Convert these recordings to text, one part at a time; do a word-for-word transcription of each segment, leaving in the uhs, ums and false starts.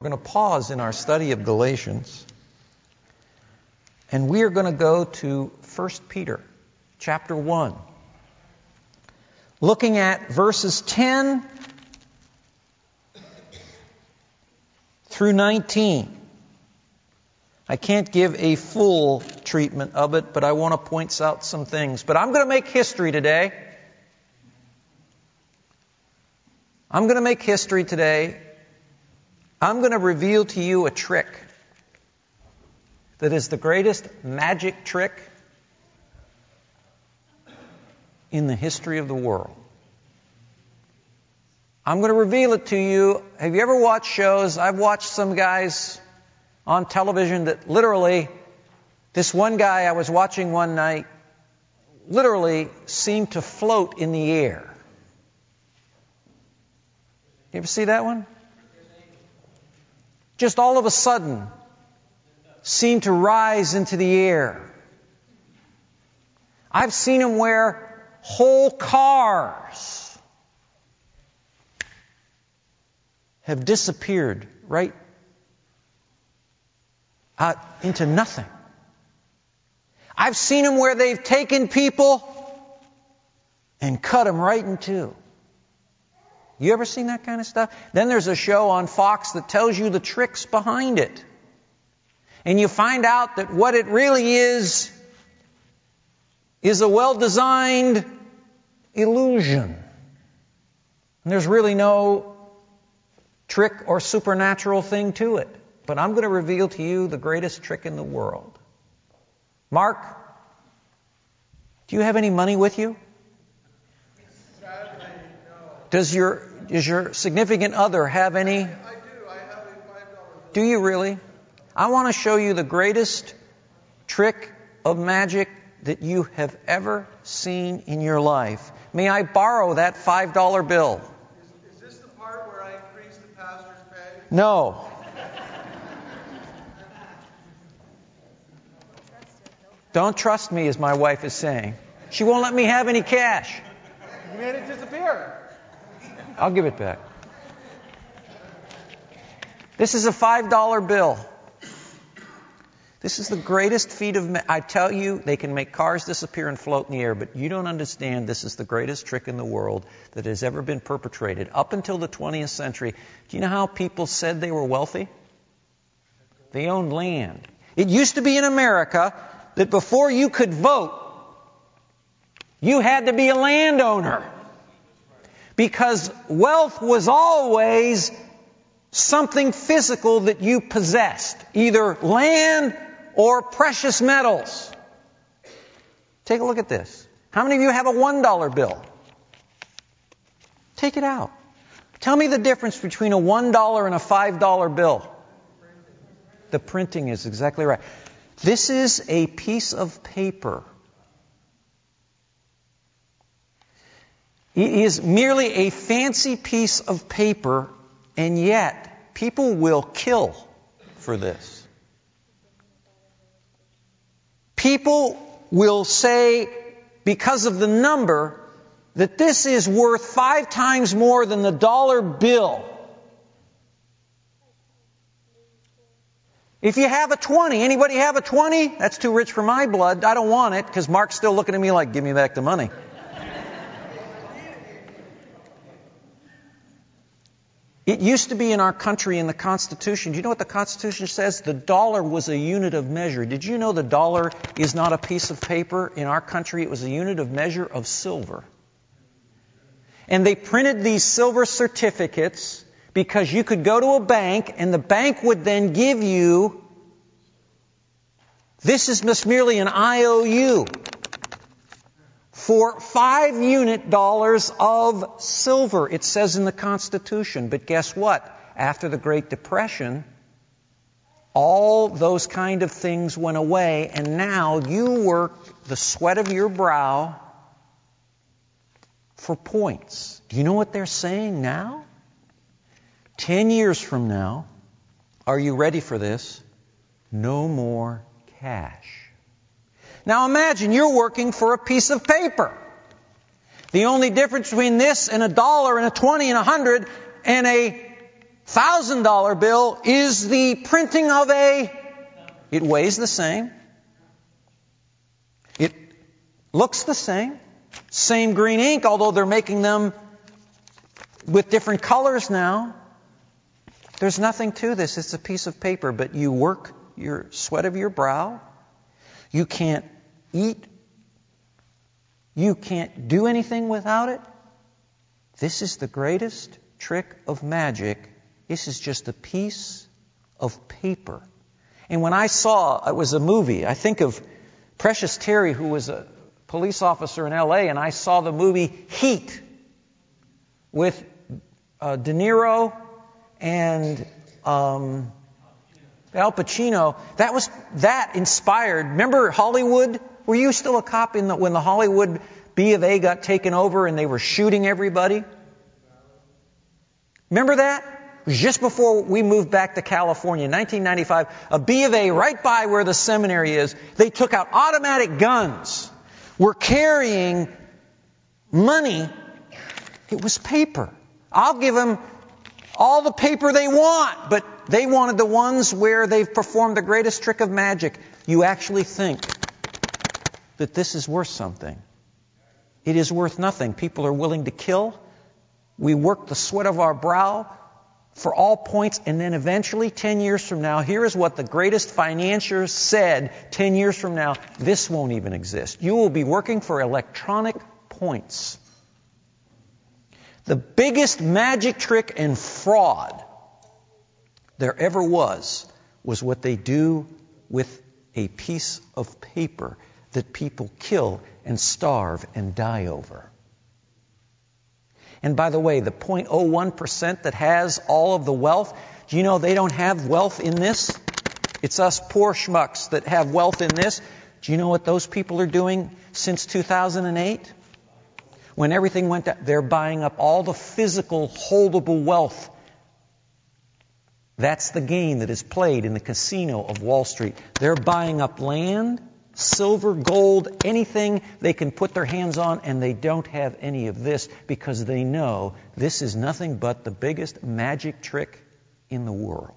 We're going to pause in our study of Galatians, and we are going to go to First Peter chapter one, looking at verses ten through nineteen. I can't give a full treatment of it, but I want to point out some things. But I'm going to make history today. I'm going to make history today. I'm going to reveal to you a trick that is the greatest magic trick in the history of the world. I'm going to reveal it to you. Have you ever watched shows? I've watched some guys on television that literally, this one guy I was watching one night, literally seemed to float in the air. You ever see that one? Just all of a sudden, seemed to rise into the air. I've seen him wear whole cars have disappeared right out into nothing. I've seen them where they've taken people and cut them right in two. You ever seen that kind of stuff? Then there's a show on Fox that tells you the tricks behind it. And you find out that what it really is, is a well-designed illusion. And there's really no trick or supernatural thing to it. But I'm going to reveal to you the greatest trick in the world. Mark, do you have any money with you? Does your does your significant other have any? I do. I have a five dollar bill. Do you really? I want to show you the greatest trick of magic that you have ever seen in your life. May I borrow that five dollar bill? Is, is this the part where I increase the pastor's pay? No. Don't trust me, as my wife is saying. She won't let me have any cash. You made it disappear. I'll give it back. This is a five dollar bill. This is the greatest feat of... Ma- I tell you, they can make cars disappear and float in the air, but you don't understand this is the greatest trick in the world that has ever been perpetrated. Up until the twentieth century, do you know how people said they were wealthy? They owned land. It used to be in America that before you could vote, you had to be a landowner. Because wealth was always something physical that you possessed, either land or precious metals. Take a look at this. How many of you have a one dollar bill? Take it out. Tell me the difference between a one dollar and a five dollar bill. The printing is exactly right. This is a piece of paper. It is merely a fancy piece of paper, and yet people will kill for this. People will say, because of the number, that this is worth five times more than the dollar bill. If you have a twenty, anybody have a twenty? That's too rich for my blood. I don't want it, because Mark's still looking at me like, give me back the money. It used to be in our country in the Constitution. Do you know what the Constitution says? The dollar was a unit of measure. Did you know the dollar is not a piece of paper? In our country, it was a unit of measure of silver. And they printed these silver certificates because you could go to a bank and the bank would then give you, this is just merely an I O U, for five unit dollars of silver, it says in the Constitution. But guess what? After the Great Depression, all those kind of things went away, and now you work the sweat of your brow for points. Do you know what they're saying now? Ten years from now, are you ready for this? No more cash. Now imagine you're working for a piece of paper. The only difference between this and a dollar and a twenty and a hundred and a Thousand dollar bill is the printing of a, it weighs the same. It looks the same. Same green ink, although they're making them with different colors now. There's nothing to this. It's a piece of paper, but you work your sweat of your brow. You can't eat. You can't do anything without it. This is the greatest trick of magic. This is just a piece of paper. And when I saw, it was a movie, I think of Precious Terry, who was a police officer in L A, and I saw the movie Heat with uh, De Niro and um, Al Pacino. That was that inspired. Remember Hollywood? Were you still a cop in the, when the Hollywood B of A got taken over and they were shooting everybody? Remember that? It was just before we moved back to California in nineteen ninety-five. A B of A right by where the seminary is. They took out automatic guns. Were carrying money. It was paper. I'll give them all the paper they want, but they wanted the ones where they've performed the greatest trick of magic. You actually think that this is worth something. It is worth nothing. People are willing to kill. We work the sweat of our brow for all points, and then eventually, ten years from now, here is what the greatest financiers said ten years from now, this won't even exist. You will be working for electronic points. The biggest magic trick and fraud there ever was, was what they do with a piece of paper that people kill and starve and die over. And by the way, the zero point zero one percent that has all of the wealth, do you know they don't have wealth in this? It's us poor schmucks that have wealth in this. Do you know what those people are doing since two thousand eight? When everything went down, they're buying up all the physical, holdable wealth. That's the game that is played in the casino of Wall Street. They're buying up land, silver, gold, anything they can put their hands on, and they don't have any of this because they know this is nothing but the biggest magic trick in the world.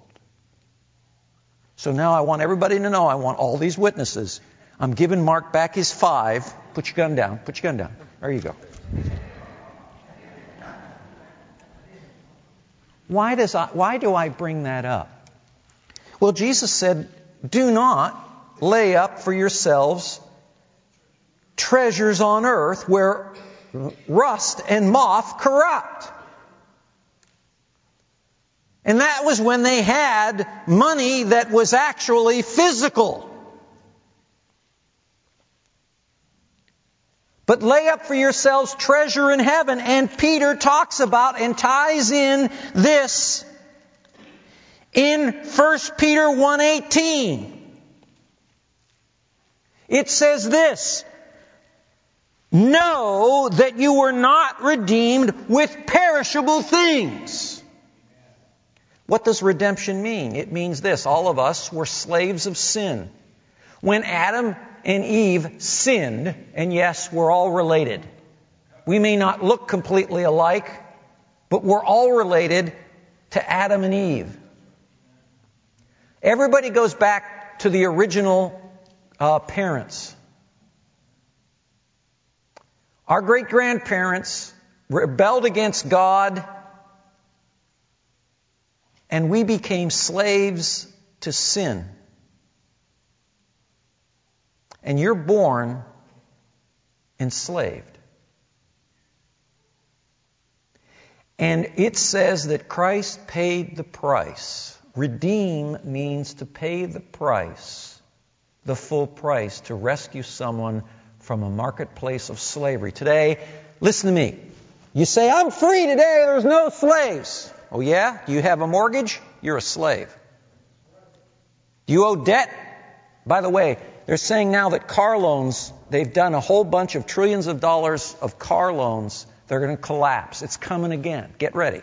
So now I want everybody to know, I want all these witnesses. I'm giving Mark back his five. Put your gun down. Put your gun down. There you go. Why does I, why do I bring that up? Well, Jesus said, do not lay up for yourselves treasures on earth where rust and moth corrupt. And that was when they had money that was actually physical. But lay up for yourselves treasure in heaven. And Peter talks about and ties in this in First Peter one eighteen. It says this, know that you were not redeemed with perishable things. What does redemption mean? It means this, all of us were slaves of sin. When Adam and Eve sinned, and yes, we're all related. We may not look completely alike, but we're all related to Adam and Eve. Everybody goes back to the original uh, parents. Our great-grandparents rebelled against God, and we became slaves to sin. And you're born enslaved. And it says that Christ paid the price. Redeem means to pay the price, the full price, to rescue someone from a marketplace of slavery. Today, listen to me. You say, I'm free today, there's no slaves. Oh yeah? Do you have a mortgage? You're a slave. Do you owe debt? By the way, they're saying now that car loans, they've done a whole bunch of trillions of dollars of car loans. They're going to collapse. It's coming again. Get ready.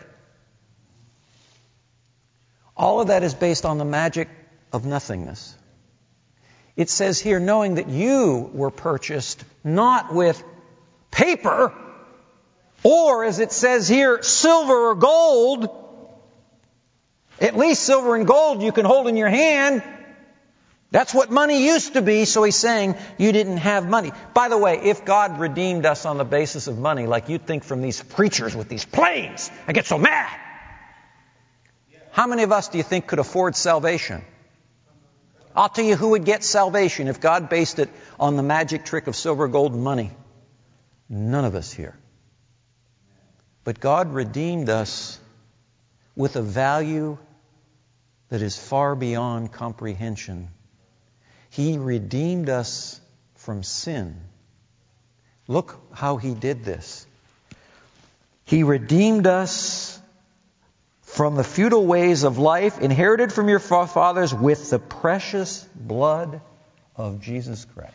All of that is based on the magic of nothingness. It says here, knowing that you were purchased not with paper, or as it says here, silver or gold, At least silver and gold you can hold in your hand. That's what money used to be, so he's saying you didn't have money. By the way, if God redeemed us on the basis of money, like you'd think from these preachers with these planes, I get so mad. How many of us do you think could afford salvation? I'll tell you who would get salvation if God based it on the magic trick of silver, gold, and money. None of us here. But God redeemed us with a value that is far beyond comprehension. He redeemed us from sin. Look how He did this. He redeemed us from the futile ways of life inherited from your fathers with the precious blood of Jesus Christ.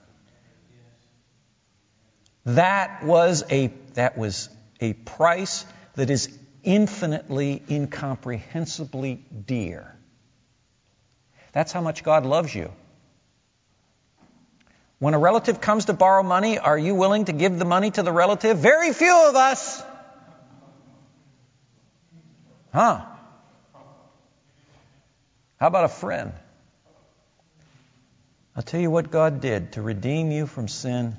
That was a, that was a price that is infinitely, incomprehensibly dear. That's how much God loves you. When a relative comes to borrow money, are you willing to give the money to the relative? Very few of us. Huh? How about a friend? I'll tell you what God did to redeem you from sin.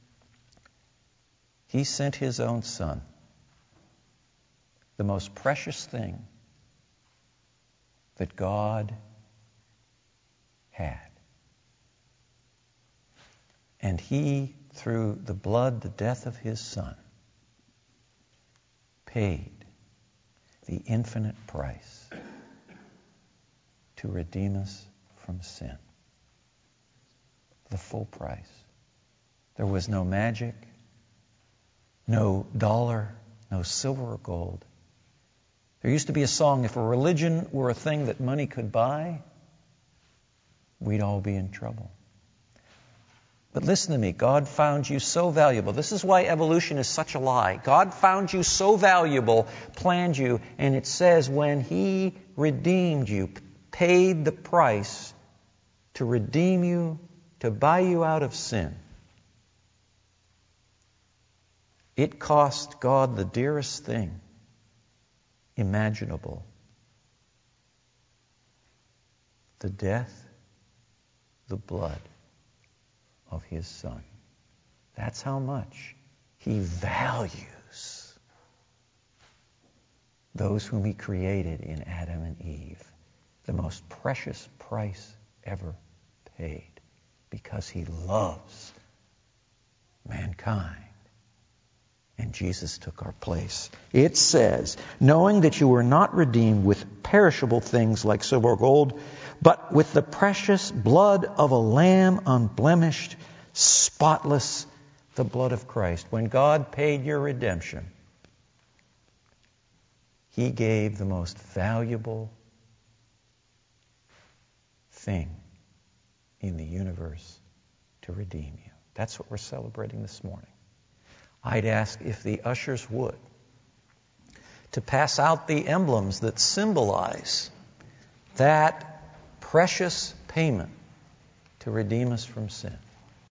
He sent His own Son, the most precious thing that God had. And He, through the blood, the death of His Son, paid the infinite price to redeem us from sin. The full price. There was no magic, no dollar, no silver or gold. There used to be a song, if a religion were a thing that money could buy, we'd all be in trouble. But listen to me, God found you so valuable. This is why evolution is such a lie. God found you so valuable, planned you, and it says when He redeemed you, paid the price to redeem you, to buy you out of sin. It cost God the dearest thing imaginable. The death, the blood of His Son. That's how much He values those whom He created in Adam and Eve. The most precious price ever paid, because He loves mankind. And Jesus took our place. It says, knowing that you were not redeemed with perishable things like silver or gold, but with the precious blood of a lamb, unblemished, spotless, the blood of Christ. When God paid your redemption, He gave the most valuable thing in the universe to redeem you. That's what we're celebrating this morning. I'd ask if the ushers would, to pass out the emblems that symbolize that precious payment to redeem us from sin.